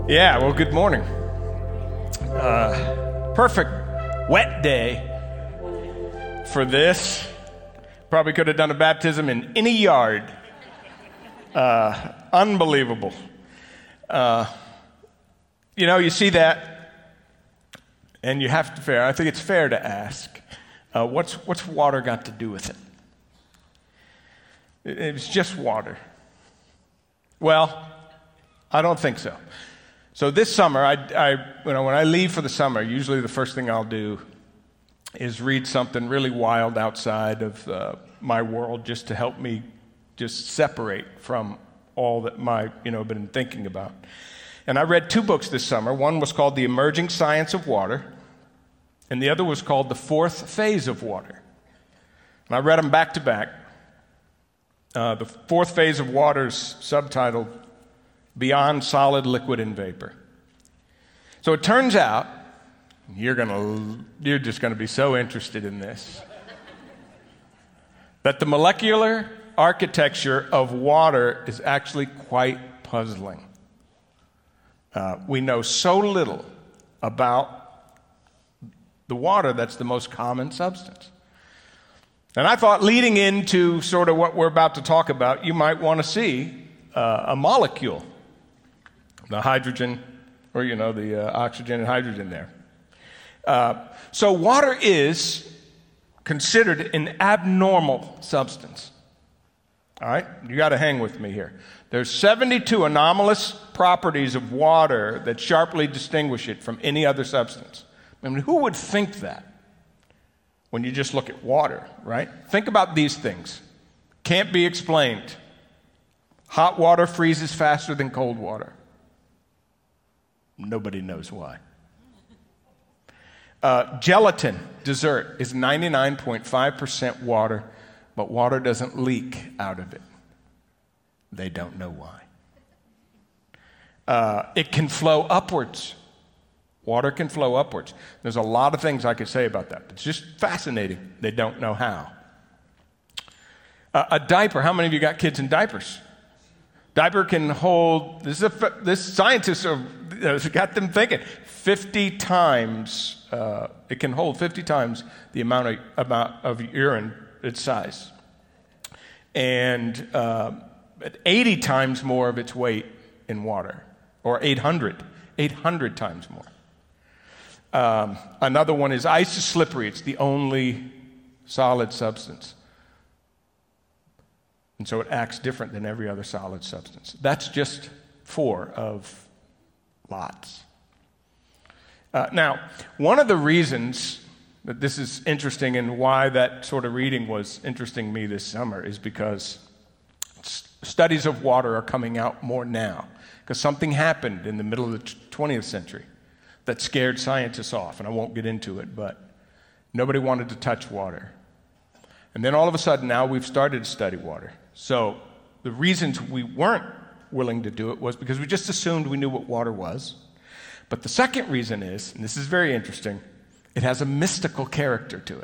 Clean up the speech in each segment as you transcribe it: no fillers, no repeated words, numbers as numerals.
Yeah, well, good morning. Perfect wet day for this. Probably could have done a baptism in any yard. Unbelievable. You see that, and you have to I think it's fair to ask, what's water got to do with it? It's just water. Well, I don't think so. So this summer, when I leave for the summer, usually the first thing I'll do is read something really wild outside of my world, just to help me just separate from all that I've been thinking about. And I read two books this summer. One was called The Emerging Science of Water, and the other was called The Fourth Phase of Water. And I read them back to back. The fourth phase of water is subtitled Beyond Solid, Liquid, and Vapor. So it turns out, you're just going to be so interested in this, that the molecular architecture of water is actually quite puzzling. We know so little about the water that's the most common substance. And I thought, leading into sort of what we're about to talk about, you might want to see a molecule, the hydrogen, or the oxygen and hydrogen there. So water is considered an abnormal substance. All right? You got to hang with me here. There's 72 anomalous properties of water that sharply distinguish it from any other substance. I mean, who would think that when you just look at water, right? Think about these things. Can't be explained. Hot water freezes faster than cold water. Nobody knows why. Gelatin, dessert, is 99.5% water, but water doesn't leak out of it. They don't know why. It can flow upwards. Water can flow upwards. There's a lot of things I could say about that. It's just fascinating. They don't know how. A diaper. How many of you got kids in diapers? Diaper can hold, this scientists got them thinking, 50 times, it can hold 50 times the amount of urine, its size. And 80 times more of its weight in water, or 800 times more. Another one is ice is slippery. It's the only solid substance. And so it acts different than every other solid substance. That's just 4 of lots. Now, one of the reasons that this is interesting and why that sort of reading was interesting to me this summer is because studies of water are coming out more now. Because something happened in the middle of the 20th century that scared scientists off, and I won't get into it, but nobody wanted to touch water. And then all of a sudden now we've started to study water. So the reasons we weren't willing to do it was because we just assumed we knew what water was. But the second reason is, and this is very interesting, it has a mystical character to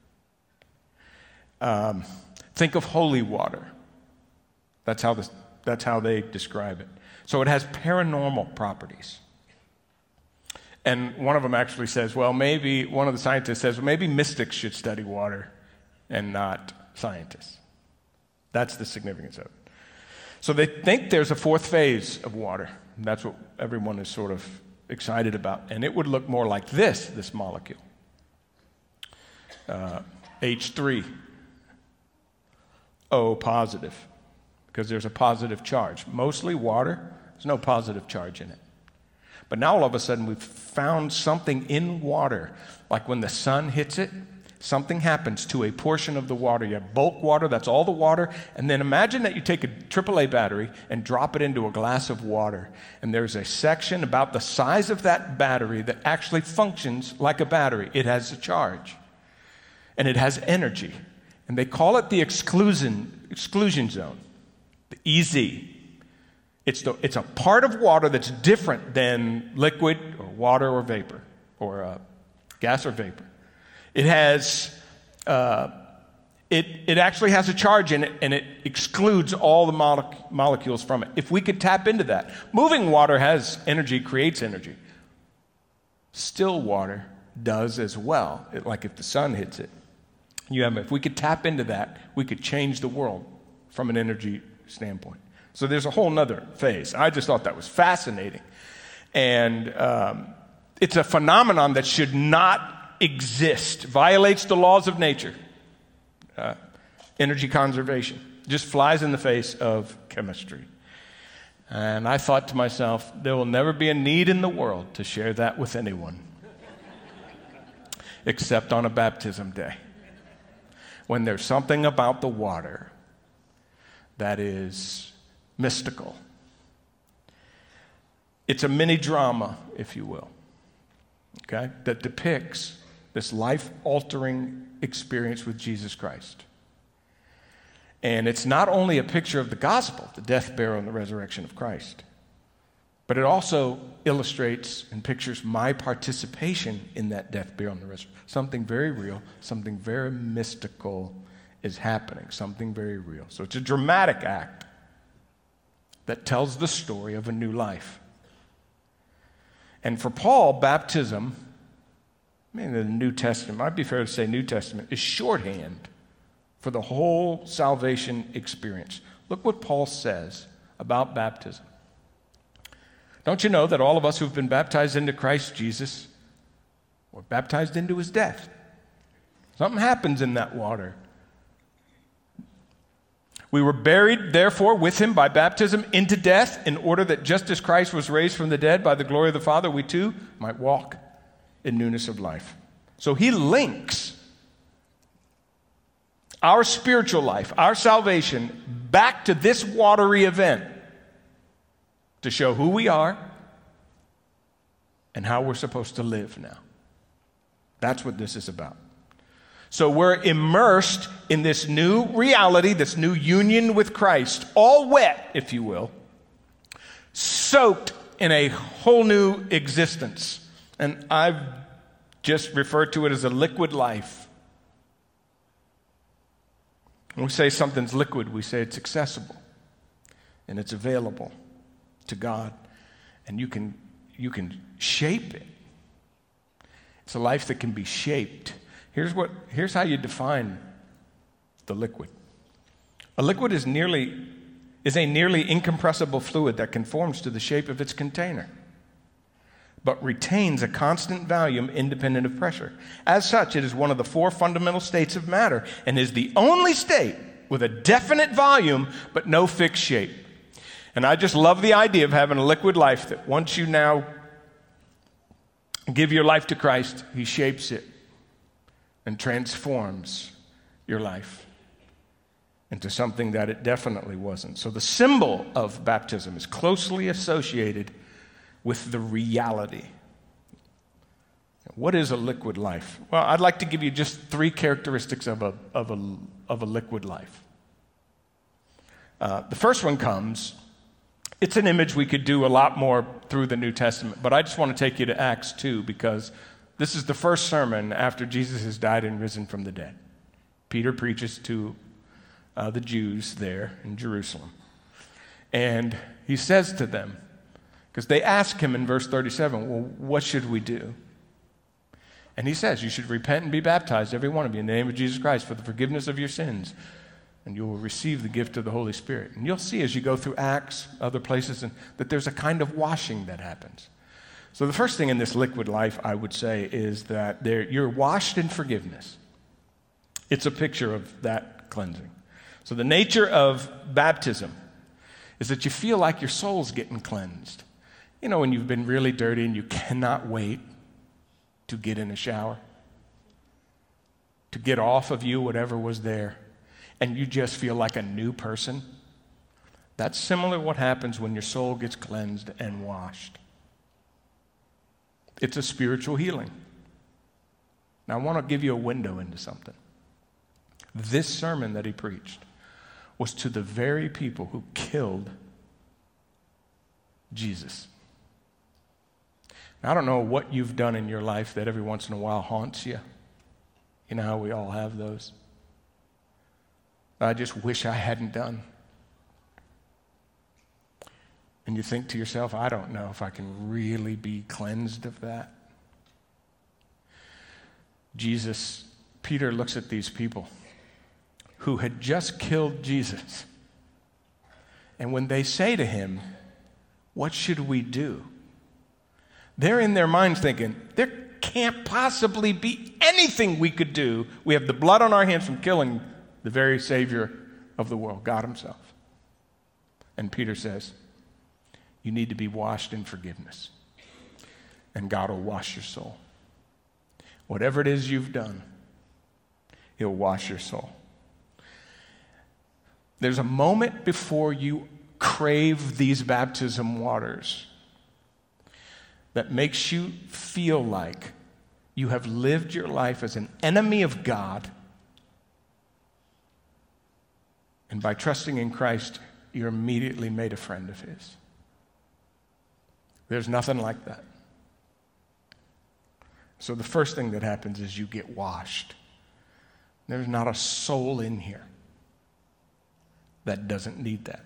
it. Think of holy water. That's how they describe it. So it has paranormal properties. And one of them actually says, one of the scientists says, maybe mystics should study water and not scientists. That's the significance of it. So they think there's a fourth phase of water. That's what everyone is sort of excited about. And it would look more like this molecule. H3O positive, because there's a positive charge. Mostly water, there's no positive charge in it. But now all of a sudden we've found something in water, like when the sun hits it, something happens to a portion of the water. You have bulk water, that's all the water, and then imagine that you take a AAA battery and drop it into a glass of water, and there's a section about the size of that battery that actually functions like a battery. It has a charge, and it has energy, and they call it the exclusion zone, the EZ. It's a part of water that's different than liquid or water or vapor, or gas or vapor. It has it actually has a charge in it, and it excludes all the molecules from it. If we could tap into that. Moving water has energy, creates energy. Still water does as well, like if the sun hits it. If we could tap into that, we could change the world from an energy standpoint. So there's a whole nother phase. I just thought that was fascinating. And it's a phenomenon that should not exist, violates the laws of nature. Energy conservation just flies in the face of chemistry. And I thought to myself, there will never be a need in the world to share that with anyone except on a baptism day, when there's something about the water that is mystical. It's a mini drama, if you will, okay, that depicts this life-altering experience with Jesus Christ. And it's not only a picture of the gospel, the death, burial, and the resurrection of Christ, but it also illustrates and pictures my participation in that death, burial, and the resurrection. Something very real, something very mystical is happening, something very real. So it's a dramatic act that tells the story of a new life. And for Paul, baptism, in the New Testament, might be fair to say New Testament, is shorthand for the whole salvation experience. Look what Paul says about baptism. Don't you know that all of us who've been baptized into Christ Jesus were baptized into his death? Something happens in that water. We were buried, therefore, with him by baptism into death, in order that just as Christ was raised from the dead by the glory of the Father, we too might walk in newness of life. So he links our spiritual life, our salvation, back to this watery event to show who we are and how we're supposed to live now. That's what this is about. So we're immersed in this new reality, this new union with Christ, all wet, if you will, soaked in a whole new existence. And I've just referred to it as a liquid life. When we say something's liquid, we say it's accessible and it's available to God, and you can shape it. It's a life that can be shaped. Here's how you define the liquid. A liquid is a nearly incompressible fluid that conforms to the shape of its container, but retains a constant volume independent of pressure. As such, it is one of the four fundamental states of matter and is the only state with a definite volume but no fixed shape. And I just love the idea of having a liquid life that once you now give your life to Christ, he shapes it and transforms your life into something that it definitely wasn't. So the symbol of baptism is closely associated with the reality. What is a liquid life? Well, I'd like to give you just three characteristics of a liquid life. The first one comes, it's an image we could do a lot more through the New Testament, but I just want to take you to Acts 2 because this is the first sermon after Jesus has died and risen from the dead. Peter preaches to the Jews there in Jerusalem. And he says to them, because they ask him in verse 37, well, what should we do? And he says, you should repent and be baptized, every one of you, in the name of Jesus Christ for the forgiveness of your sins, and you will receive the gift of the Holy Spirit. And you'll see as you go through Acts, other places, that there's a kind of washing that happens. So the first thing in this liquid life, I would say, is that you're washed in forgiveness. It's a picture of that cleansing. So the nature of baptism is that you feel like your soul's getting cleansed. You know, when you've been really dirty and you cannot wait to get in a shower, to get off of you whatever was there, and you just feel like a new person. That's similar to what happens when your soul gets cleansed and washed. It's a spiritual healing. Now, I want to give you a window into something. This sermon that he preached was to the very people who killed Jesus. Now, I don't know what you've done in your life that every once in a while haunts you. You know how we all have those. I just wish I hadn't done. And you think to yourself, I don't know if I can really be cleansed of that. Peter looks at these people who had just killed Jesus. And when they say to him, what should we do? They're in their minds thinking, there can't possibly be anything we could do. We have the blood on our hands from killing the very Savior of the world, God himself. And Peter says, you need to be washed in forgiveness. And God will wash your soul. Whatever it is you've done, he'll wash your soul. There's a moment before you crave these baptism waters that makes you feel like you have lived your life as an enemy of God. And by trusting in Christ, you're immediately made a friend of his. There's nothing like that. So the first thing that happens is you get washed. There's not a soul in here that doesn't need that.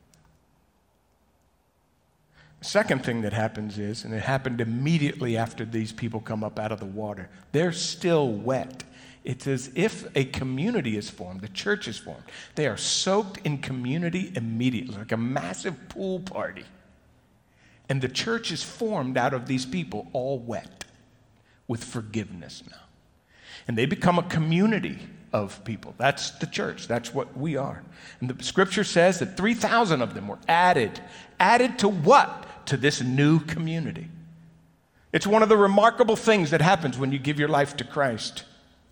The second thing that happens is, and it happened immediately after these people come up out of the water, they're still wet. It's as if a community is formed, the church is formed. They are soaked in community immediately, like a massive pool party. And the church is formed out of these people, all wet, with forgiveness now. And they become a community of people. That's the church. That's what we are. And the scripture says that 3,000 of them were added. Added to what? To this new community. It's one of the remarkable things that happens when you give your life to Christ.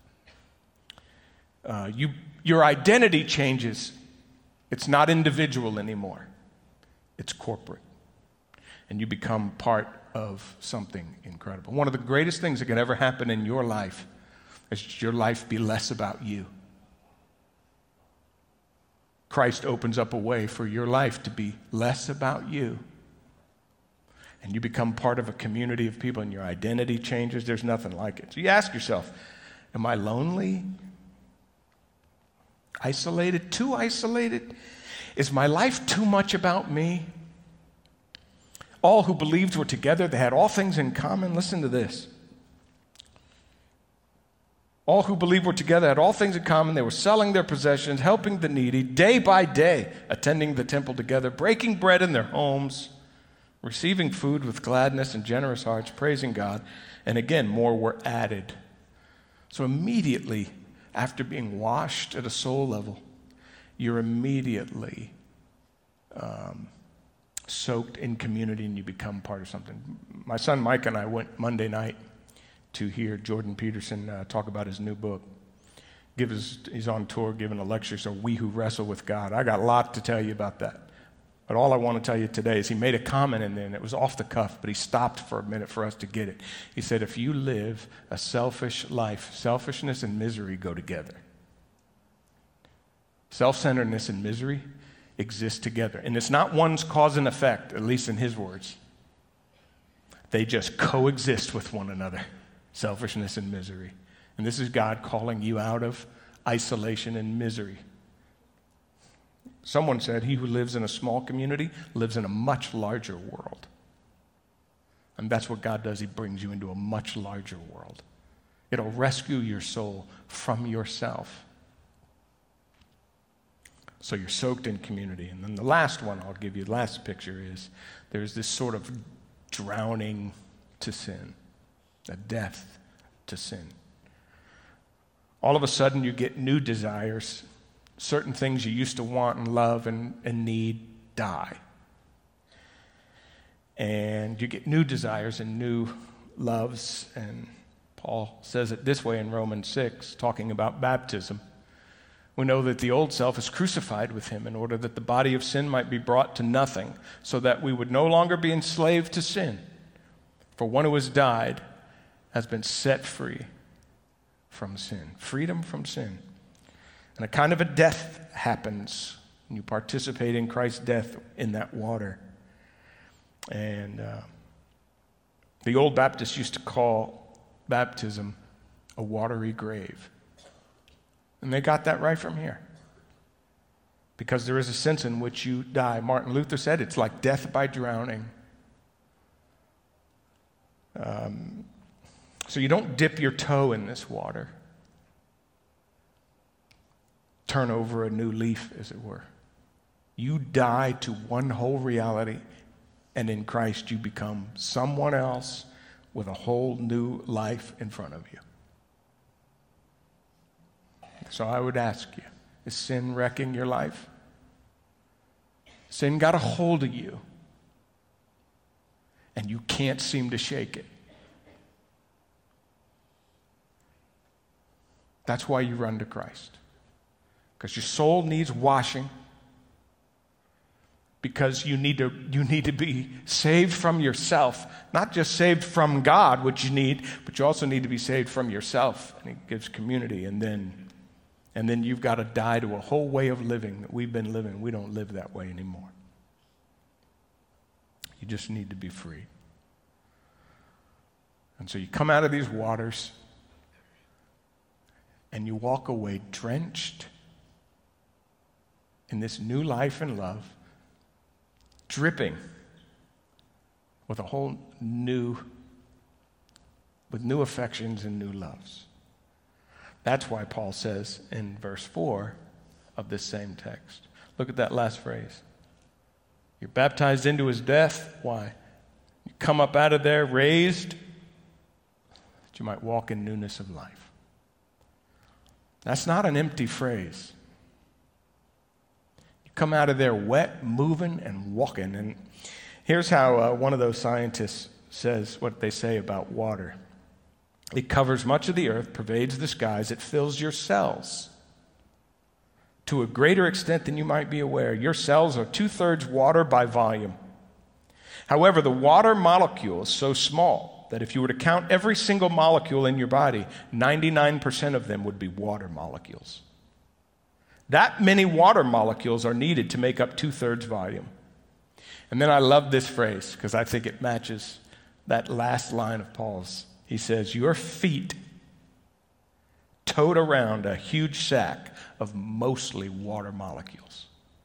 Your identity changes. It's not individual anymore. It's corporate. And you become part of something incredible. One of the greatest things that can ever happen in your life is your life be less about you. Christ opens up a way for your life to be less about you. And you become part of a community of people and your identity changes. There's nothing like it. So you ask yourself, am I lonely? Isolated? Too isolated? Is my life too much about me? All who believed were together. They had all things in common. Listen to this. All who believed were together, had all things in common. They were selling their possessions, helping the needy, day by day, attending the temple together, breaking bread in their homes, receiving food with gladness and generous hearts, praising God. And again, more were added. So immediately, after being washed at a soul level, you're immediately soaked in community and you become part of something. My son Mike and I went Monday night to hear Jordan Peterson talk about his new book. He's on tour giving a lecture, so We Who Wrestle with God. I got a lot to tell you about that. But all I want to tell you today is he made a comment in there, and it was off the cuff, but he stopped for a minute for us to get it. He said, if you live a selfish life, selfishness and misery go together. Self-centeredness and misery exist together. And it's not one's cause and effect, at least in his words. They just coexist with one another, selfishness and misery. And this is God calling you out of isolation and misery. Someone said, he who lives in a small community lives in a much larger world. And that's what God does. He brings you into a much larger world. It'll rescue your soul from yourself. So you're soaked in community. And then the last one I'll give you, the last picture is there's this sort of drowning to sin, a death to sin. All of a sudden you get new desires. Certain things you used to want and love and need die. And you get new desires and new loves. And Paul says it this way in Romans 6, talking about baptism. We know that the old self is crucified with him in order that the body of sin might be brought to nothing, so that we would no longer be enslaved to sin. For one who has died has been set free from sin. Freedom from sin. And a kind of a death happens when you participate in Christ's death in that water. And the old Baptists used to call baptism a watery grave. And they got that right from here. because there is a sense in which you die. Martin Luther said it's like death by drowning. So you don't dip your toe in this water. Turn over a new leaf, as it were. You die to one whole reality, and in Christ you become someone else with a whole new life in front of you. So I would ask you, is sin wrecking your life? Sin got a hold of you, and you can't seem to shake it. That's why you run to Christ. Because your soul needs washing. Because you need to be saved from yourself. Not just saved from God, which you need, but you also need to be saved from yourself. And it gives community. And then you've got to die to a whole way of living that we've been living. We don't live that way anymore. You just need to be free. And so you come out of these waters and you walk away drenched in this new life and love, dripping with a whole new, with new affections and new loves. That's why Paul says in verse 4 of this same text. Look at that last phrase. You're baptized into his death. Why? You come up out of there raised, that you might walk in newness of life. That's not an empty phrase. You come out of there wet, moving, and walking. And here's how one of those scientists says what they say about water. It covers much of the earth, pervades the skies, it fills your cells to a greater extent than you might be aware. Your cells are 2/3 water by volume. However, the water molecule is so small that if you were to count every single molecule in your body, 99% of them would be water molecules. That many water molecules are needed to make up 2/3 volume. And then I love this phrase because I think it matches that last line of Paul's. He says, your feet towed around a huge sack of mostly water molecules.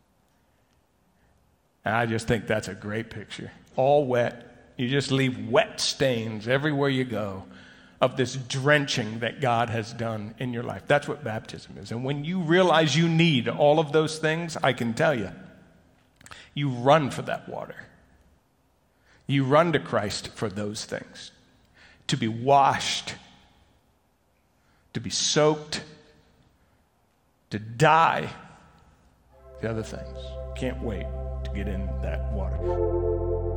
And I just think that's a great picture. All wet. You just leave wet stains everywhere you go of this drenching that God has done in your life. That's what baptism is. And when you realize you need all of those things, I can tell you, you run for that water. You run to Christ for those things. To be washed, to be soaked, to die. The other things. Can't wait to get in that water.